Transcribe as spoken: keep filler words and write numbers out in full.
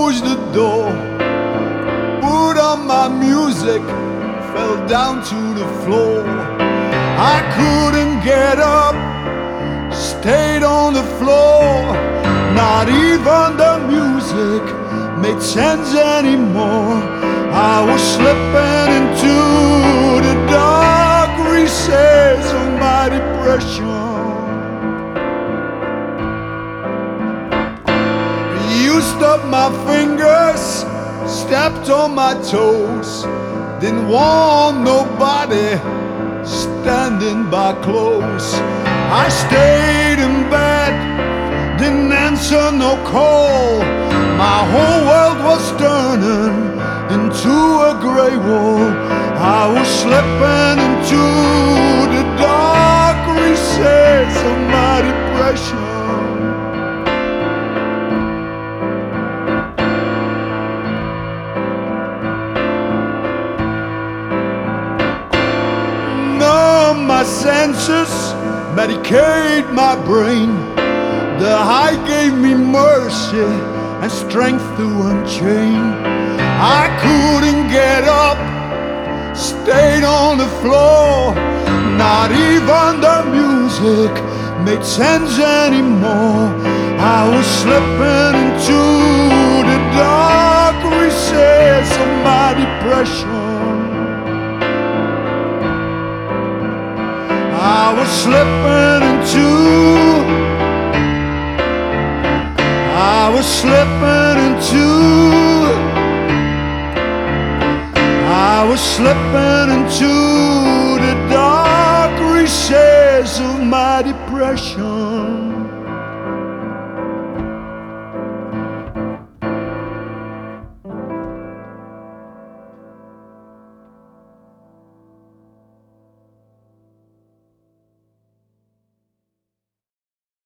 closed the door, put on my music, fell down to the floor. I couldn't get up, stayed on the floor. Not even the music made sense anymore. I was slipping into the dark recess of my depression. Used up my fingers, stepped on my toes. Didn't want nobody standing by close. I stayed in bed, didn't answer no call. My whole world was turning into a gray wall. I was slipping into the dark recess of my depression. My senses, medicate my brain. The high gave me mercy and strength to unchain. I couldn't get up, stayed on the floor. Not even the music made sense anymore. I was slipping into the dark recess of my depression. I was slipping into, I was slipping into, I was slipping into the dark recess of my depression.